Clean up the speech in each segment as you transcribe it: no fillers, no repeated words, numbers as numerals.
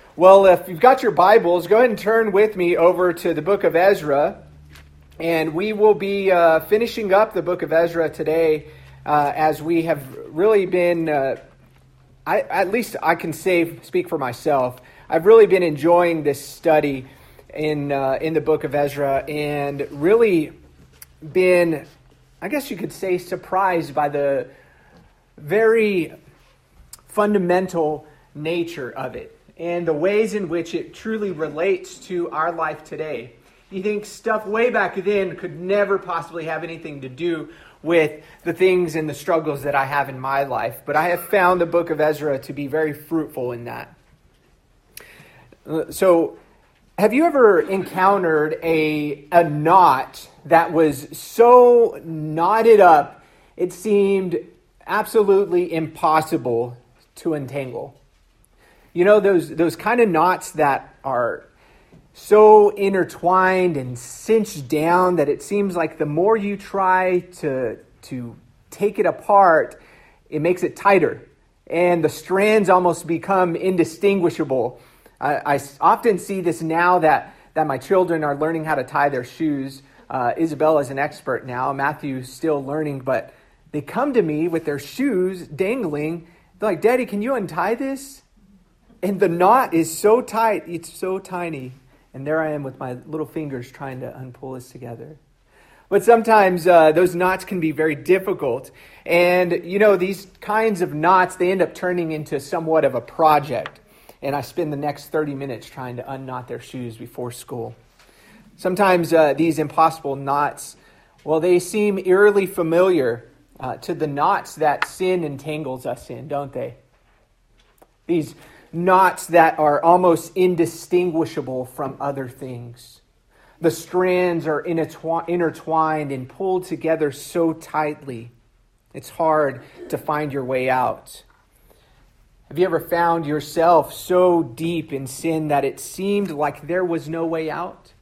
Well, if you've got your Bibles, go ahead and turn with me over to the book of Ezra. And we will be finishing up the book of Ezra today as we have really been, at least I can speak for myself, I've really been enjoying this study in the book of Ezra and really been, I guess you could say, surprised by the very fundamental nature of it and the ways in which it truly relates to our life today. You think stuff way back then could never possibly have anything to do with the things and the struggles that I have in my life, but I have found the book of Ezra to be very fruitful in that. So, have you ever encountered a knot that was so knotted up it seemed absolutely impossible to untangle? You know, those kind of knots that are so intertwined and cinched down that it seems like the more you try to take it apart, it makes it tighter. And the strands almost become indistinguishable. I often see this now that my children are learning how to tie their shoes. Isabella's an expert now. Matthew's still learning, but they come to me with their shoes dangling. They're like, "Daddy, can you untie this?" And the knot is so tight, it's so tiny. And there I am with my little fingers trying to unpull this together. But sometimes those knots can be very difficult. And, you know, these kinds of knots, they end up turning into somewhat of a project. And I spend the next 30 minutes trying to unknot their shoes before school. Sometimes these impossible knots, well, they seem eerily familiar to the knots that sin entangles us in, don't they? These knots that are almost indistinguishable from other things. The strands are intertwined and pulled together so tightly, it's hard to find your way out. Have you ever found yourself so deep in sin that it seemed like there was no way out?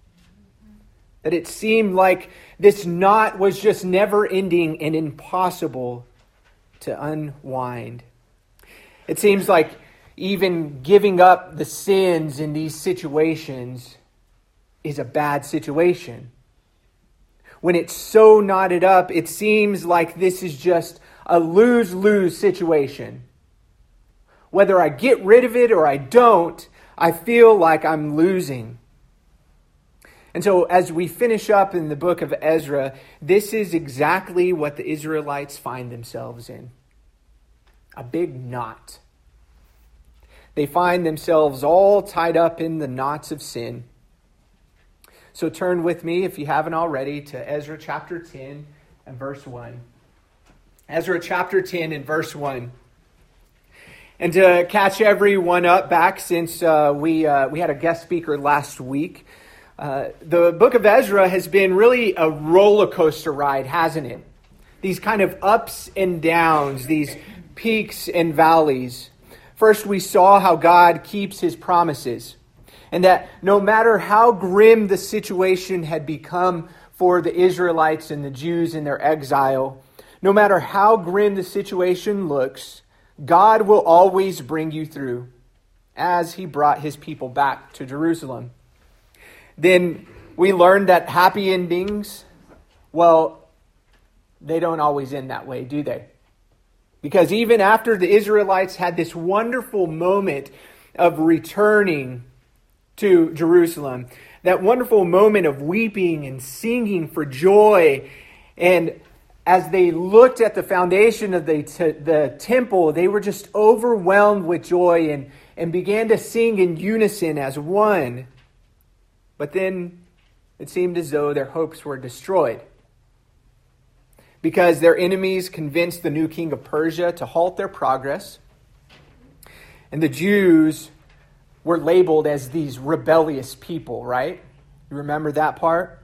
That it seemed like this knot was just never ending and impossible to unwind. It seems like even giving up the sins in these situations is a bad situation. When it's so knotted up, it seems like this is just a lose-lose situation. Whether I get rid of it or I don't, I feel like I'm losing. And so as we finish up in the book of Ezra, this is exactly what the Israelites find themselves in. A big knot. They find themselves all tied up in the knots of sin. So turn with me, if you haven't already, to Ezra chapter 10 and verse 1. Ezra chapter 10 and verse 1. And to catch everyone up back, since we had a guest speaker last week, the book of Ezra has been really a roller coaster ride, hasn't it? These kind of ups and downs, these peaks and valleys. First, we saw how God keeps his promises, and that no matter how grim the situation had become for the Israelites and the Jews in their exile, no matter how grim the situation looks, God will always bring you through, as he brought his people back to Jerusalem. Then we learned that happy endings, well, they don't always end that way, do they? Because even after the Israelites had this wonderful moment of returning to Jerusalem, that wonderful moment of weeping and singing for joy, and as they looked at the foundation of the temple, they were just overwhelmed with joy and began to sing in unison as one. But then it seemed as though their hopes were destroyed, because their enemies convinced the new king of Persia to halt their progress. And the Jews were labeled as these rebellious people, right? You remember that part?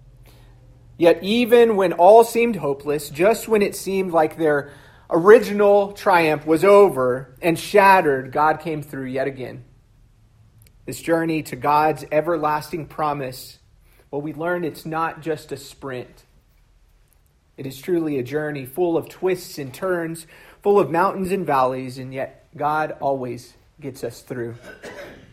Yet even when all seemed hopeless, just when it seemed like their original triumph was over and shattered, God came through yet again. This journey to God's everlasting promise, well, we learned it's not just a sprint. It is truly a journey full of twists and turns, full of mountains and valleys, and yet God always gets us through.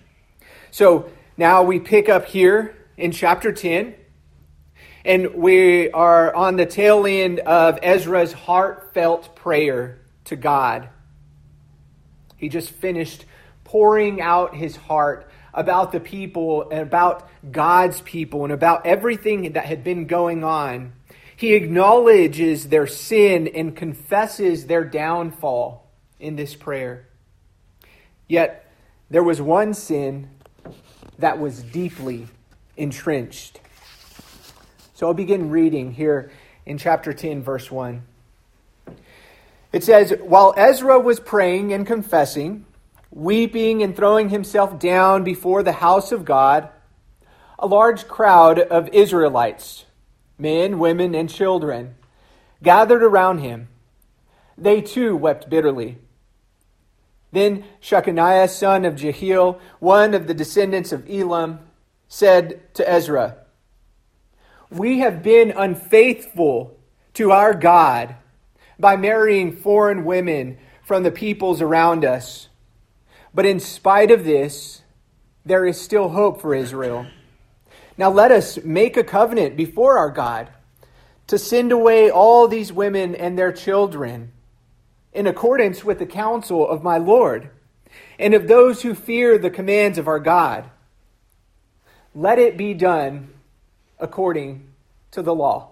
So now we pick up here in chapter 10, and we are on the tail end of Ezra's heartfelt prayer to God. He just finished pouring out his heart about the people and about God's people and about everything that had been going on. He acknowledges their sin and confesses their downfall in this prayer. Yet there was one sin that was deeply entrenched. So I'll begin reading here in chapter 10, verse 1. It says, "While Ezra was praying and confessing, weeping and throwing himself down before the house of God, a large crowd of Israelites, men, women, and children, gathered around him. They too wept bitterly. Then Shechaniah, son of Jehiel, one of the descendants of Elam, said to Ezra, 'We have been unfaithful to our God by marrying foreign women from the peoples around us. But in spite of this, there is still hope for Israel. Now let us make a covenant before our God to send away all these women and their children in accordance with the counsel of my Lord and of those who fear the commands of our God. Let it be done according to the law.'"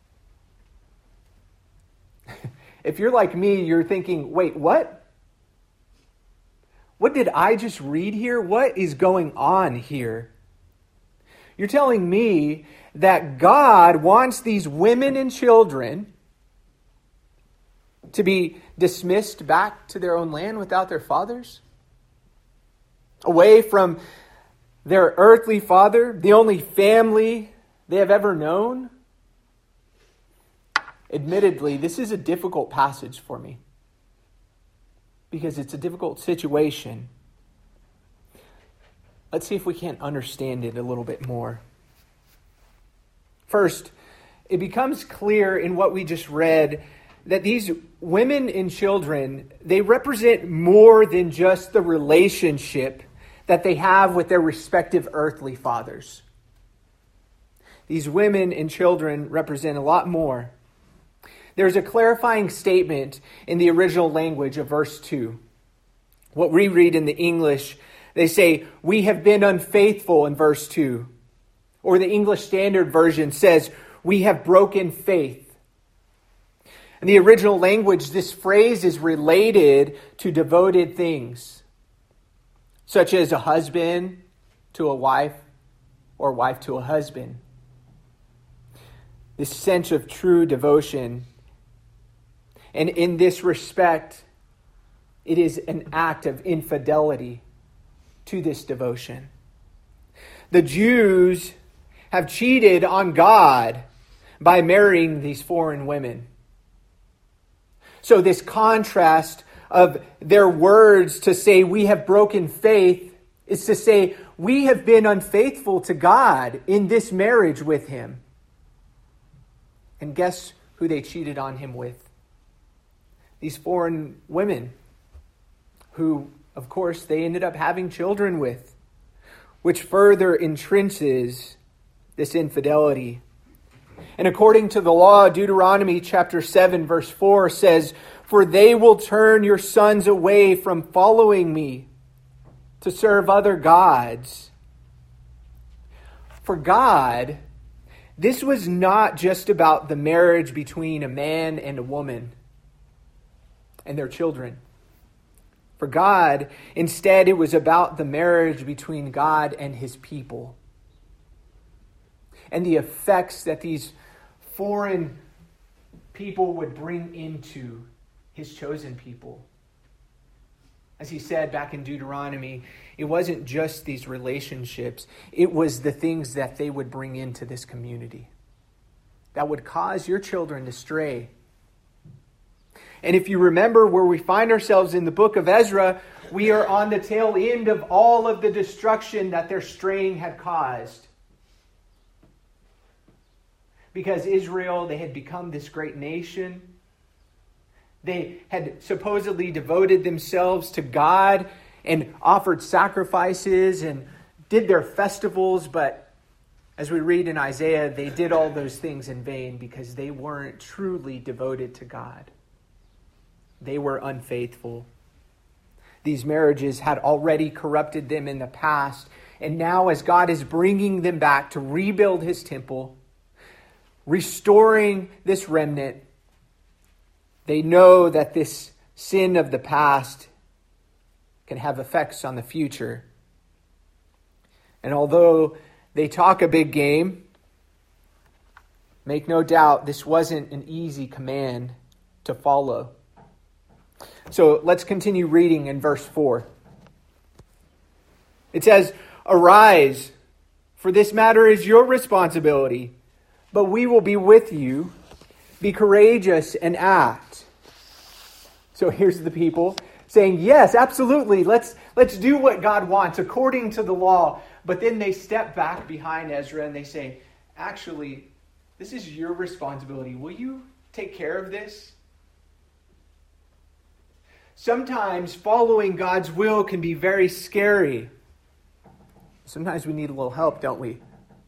If you're like me, you're thinking, wait, what? What did I just read here? What is going on here? You're telling me that God wants these women and children to be dismissed back to their own land without their fathers? Away from their earthly father, the only family they have ever known? Admittedly, this is a difficult passage for me because it's a difficult situation. Let's see if we can't understand it a little bit more. First, it becomes clear in what we just read that these women and children, they represent more than just the relationship that they have with their respective earthly fathers. These women and children represent a lot more. There's a clarifying statement in the original language of verse 2. What we read in the English, they say, "We have been unfaithful" in verse 2. Or the English Standard Version says, "We have broken faith." In the original language, this phrase is related to devoted things, such as a husband to a wife or wife to a husband. This sense of true devotion. And in this respect, it is an act of infidelity to this devotion. The Jews have cheated on God by marrying these foreign women. So this contrast of their words to say we have broken faith is to say we have been unfaithful to God in this marriage with him. And guess who they cheated on him with? These foreign women who, of course, they ended up having children with, which further entrenches this infidelity. And according to the law, Deuteronomy chapter 7, verse 4 says, "For they will turn your sons away from following me to serve other gods." For God, this was not just about the marriage between a man and a woman and their children. For God, instead, it was about the marriage between God and his people and the effects that these foreign people would bring into his chosen people. As he said back in Deuteronomy, it wasn't just these relationships, it was the things that they would bring into this community that would cause your children to stray. And if you remember where we find ourselves in the book of Ezra, we are on the tail end of all of the destruction that their straying had caused. Because Israel, they had become this great nation. They had supposedly devoted themselves to God and offered sacrifices and did their festivals, but as we read in Isaiah, they did all those things in vain because they weren't truly devoted to God. They were unfaithful. These marriages had already corrupted them in the past, and now as God is bringing them back to rebuild his temple, restoring this remnant, they know that this sin of the past can have effects on the future. And although they talk a big game, make no doubt this wasn't an easy command to follow. So let's continue reading in verse 4. It says, "Arise, for this matter is your responsibility, but we will be with you. Be courageous and act." So here's the people saying, yes, absolutely, let's do what God wants according to the law. But then they step back behind Ezra and they say, actually, this is your responsibility. Will you take care of this? Sometimes following God's will can be very scary. Sometimes we need a little help, don't we?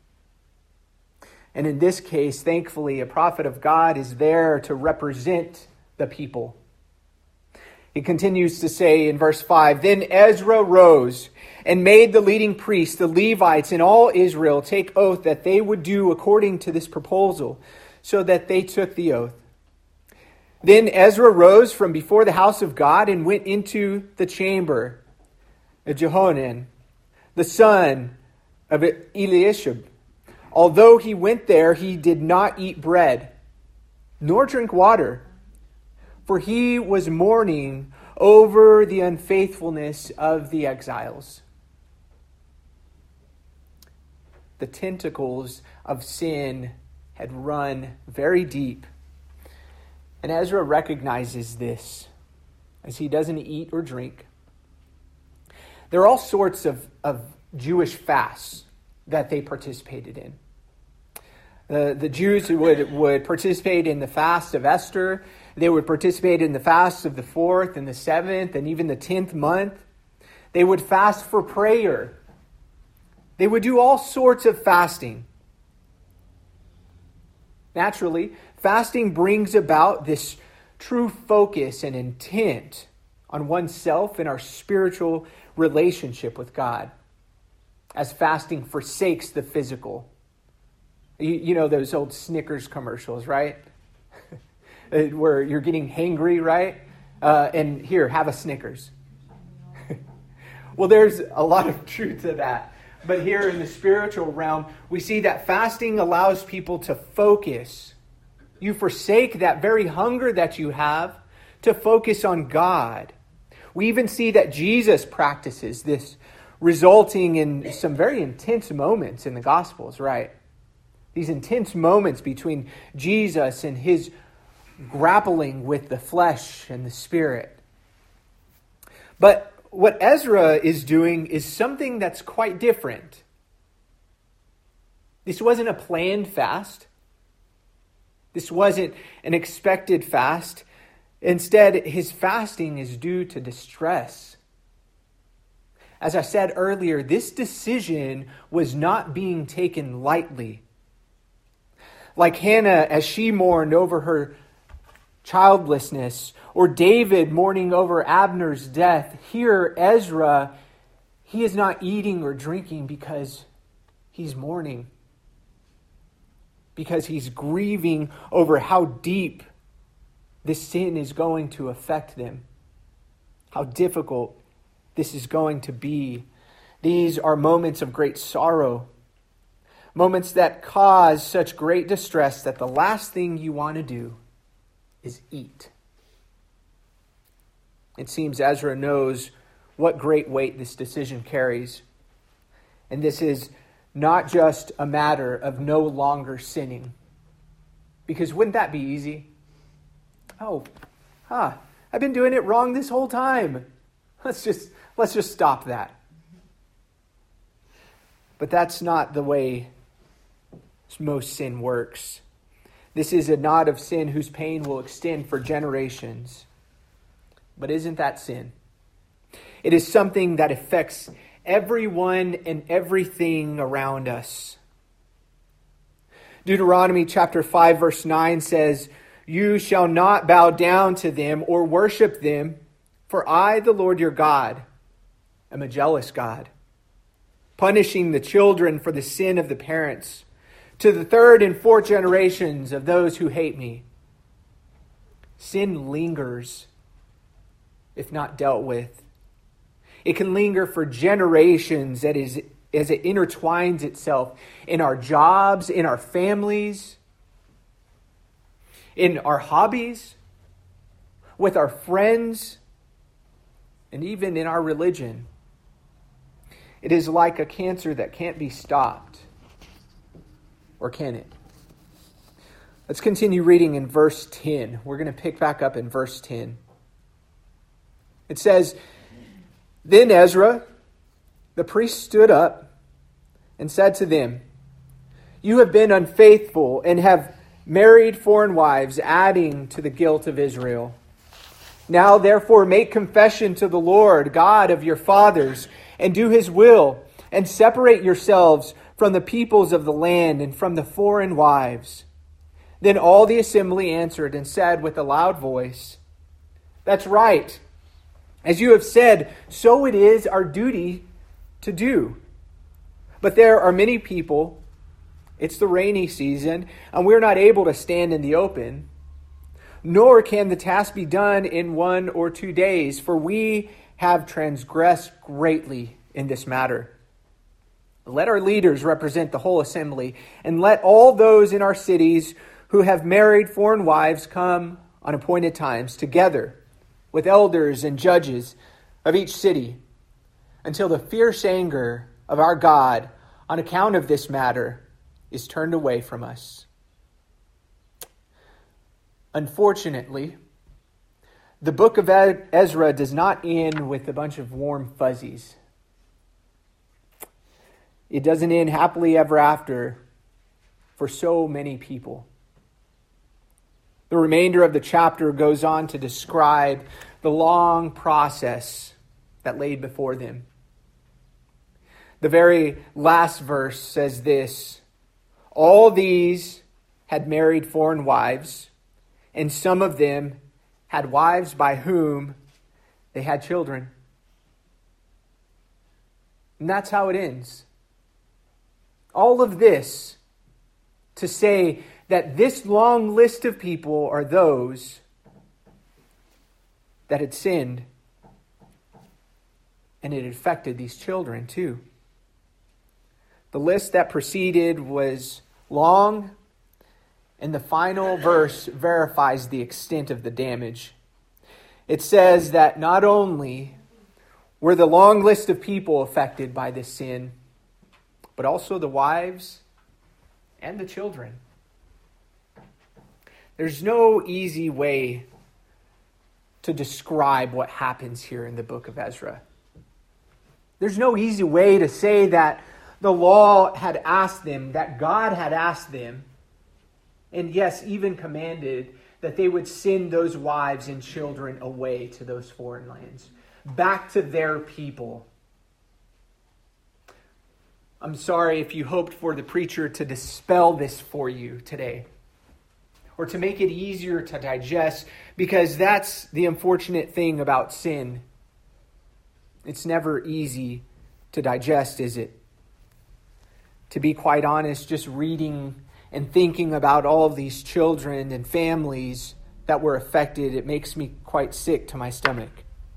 And in this case, thankfully, a prophet of God is there to represent the people. He continues to say in verse 5, "Then Ezra rose and made the leading priests, the Levites, and all Israel take oath that they would do according to this proposal, so that they took the oath. Then Ezra rose from before the house of God and went into the chamber of Jehohanan, the son of Eliashib. Although he went there, he did not eat bread, nor drink water, for he was mourning over the unfaithfulness of the exiles." The tentacles of sin had run very deep. And Ezra recognizes this as he doesn't eat or drink. There are all sorts of Jewish fasts that they participated in. The Jews would participate in the fast of Esther. They would participate in the fasts of the 4th and the 7th and even the 10th month. They would fast for prayer. They would do all sorts of fasting. Naturally, fasting brings about this true focus and intent on oneself and our spiritual relationship with God, as fasting forsakes the physical. You know those old Snickers commercials, right? Where you're getting hangry, right? And here, have a Snickers. Well, there's a lot of truth to that. But here in the spiritual realm, we see that fasting allows people to focus. You forsake that very hunger that you have to focus on God. We even see that Jesus practices this, resulting in some very intense moments in the Gospels, right? These intense moments between Jesus and his grappling with the flesh and the spirit. But what Ezra is doing is something that's quite different. This wasn't a planned fast. This wasn't an expected fast. Instead, his fasting is due to distress. As I said earlier, this decision was not being taken lightly. Like Hannah, as she mourned over her childlessness, or David mourning over Abner's death, here Ezra, he is not eating or drinking because he's mourning, because he's grieving over how deep this sin is going to affect them, how difficult this is going to be. These are moments of great sorrow, moments that cause such great distress that the last thing you want to do is eat. It seems Ezra knows what great weight this decision carries. And this is not just a matter of no longer sinning. Because wouldn't that be easy? I've been doing it wrong this whole time. Let's just stop that. But that's not the way most sin works. This is a knot of sin whose pain will extend for generations. But isn't that sin? It is something that affects everyone and everything around us. Deuteronomy chapter 5 verse 9 says, "You shall not bow down to them or worship them, for I, the Lord your God, am a jealous God, punishing the children for the sin of the parents, to the third and fourth generations of those who hate me." Sin lingers if not dealt with. It can linger for generations as it intertwines itself in our jobs, in our families, in our hobbies, with our friends, and even in our religion. It is like a cancer that can't be stopped. Or can it? Let's continue reading in verse 10. We're going to pick back up in verse 10. It says, "Then Ezra, the priest, stood up and said to them, 'You have been unfaithful and have married foreign wives, adding to the guilt of Israel. Now therefore make confession to the Lord, God of your fathers, and do his will, and separate yourselves from the peoples of the land and from the foreign wives.' Then all the assembly answered and said with a loud voice, 'That's right. As you have said, so it is our duty to do. But there are many people, it's the rainy season, and we're not able to stand in the open. Nor can the task be done in 1 or 2 days, for we have transgressed greatly in this matter. Let our leaders represent the whole assembly, and let all those in our cities who have married foreign wives come on appointed times together with elders and judges of each city, until the fierce anger of our God on account of this matter is turned away from us.'" Unfortunately, the book of Ezra does not end with a bunch of warm fuzzies. It doesn't end happily ever after for so many people. The remainder of the chapter goes on to describe the long process that laid before them. The very last verse says this: "All these had married foreign wives, and some of them had wives by whom they had children." And that's how it ends. All of this to say that this long list of people are those that had sinned, and it affected these children too. The list that preceded was long, and the final verse verifies the extent of the damage. It says that not only were the long list of people affected by this sin, but also the wives and the children. There's no easy way to describe what happens here in the book of Ezra. There's no easy way to say that the law had asked them, that God had asked them, and yes, even commanded that they would send those wives and children away to those foreign lands, back to their people. I'm sorry if you hoped for the preacher to dispel this for you today, or to make it easier to digest, because that's the unfortunate thing about sin. It's never easy to digest, is it? To be quite honest, just reading and thinking about all of these children and families that were affected, it makes me quite sick to my stomach.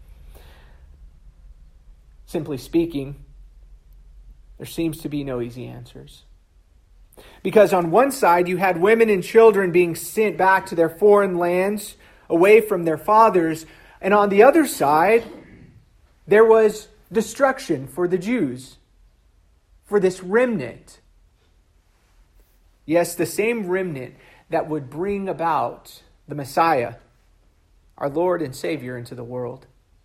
Simply speaking, there seems to be no easy answers. Because on one side, you had women and children being sent back to their foreign lands, away from their fathers. And on the other side, there was destruction for the Jews, for this remnant. Yes, the same remnant that would bring about the Messiah, our Lord and Savior, into the world.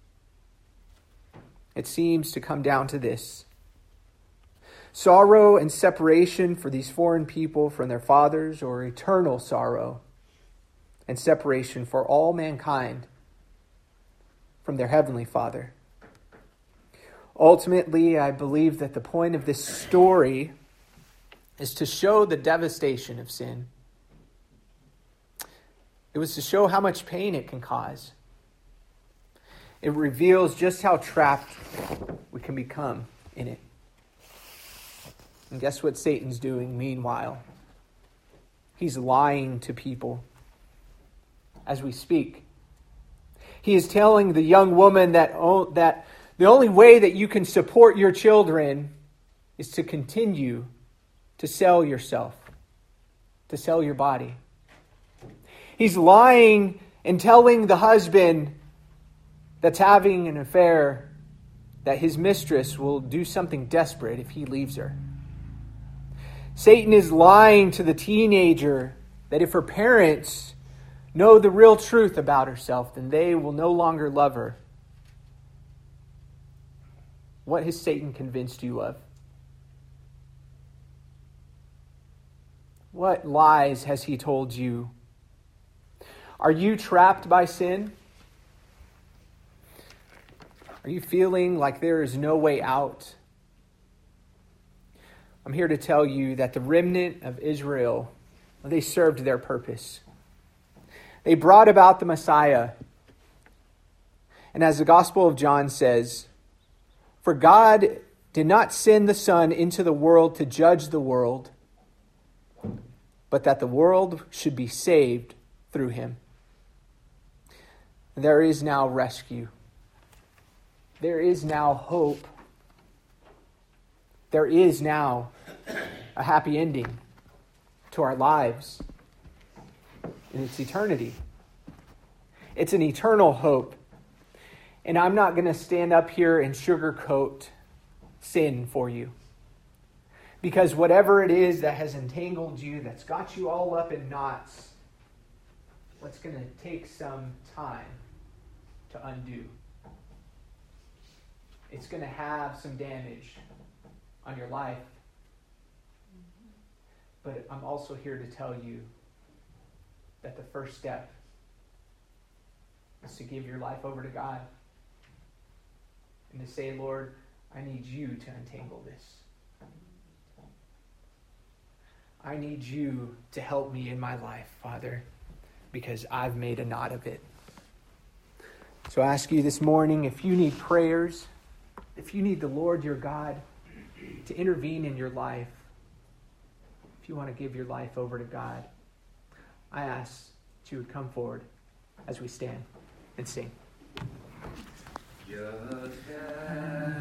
It seems to come down to this: sorrow and separation for these foreign people from their fathers, or eternal sorrow and separation for all mankind from their heavenly Father. Ultimately, I believe that the point of this story is to show the devastation of sin. It was to show how much pain it can cause. It reveals just how trapped we can become in it. And guess what Satan's doing meanwhile? He's lying to people as we speak. He is telling the young woman that the only way that you can support your children is to continue to sell yourself, to sell your body. He's lying and telling the husband that's having an affair that his mistress will do something desperate if he leaves her. Satan is lying to the teenager that if her parents know the real truth about herself, then they will no longer love her. What has Satan convinced you of? What lies has he told you? Are you trapped by sin? Are you feeling like there is no way out? I'm here to tell you that the remnant of Israel, they served their purpose. They brought about the Messiah. And as the Gospel of John says, "For God did not send the Son into the world to judge the world, but that the world should be saved through him." There is now rescue. There is now hope. There is now a happy ending to our lives in its eternity. It's an eternal hope. And I'm not going to stand up here and sugarcoat sin for you. Because whatever it is that has entangled you, that's got you all up in knots, what's going to take some time to undo. It's going to have some damage on your life. But I'm also here to tell you that the first step is to give your life over to God and to say, "Lord, I need you to untangle this. I need you to help me in my life, Father, because I've made a knot of it." So I ask you this morning, if you need prayers, if you need the Lord your God to intervene in your life, if you want to give your life over to God, I ask that you would come forward as we stand and sing.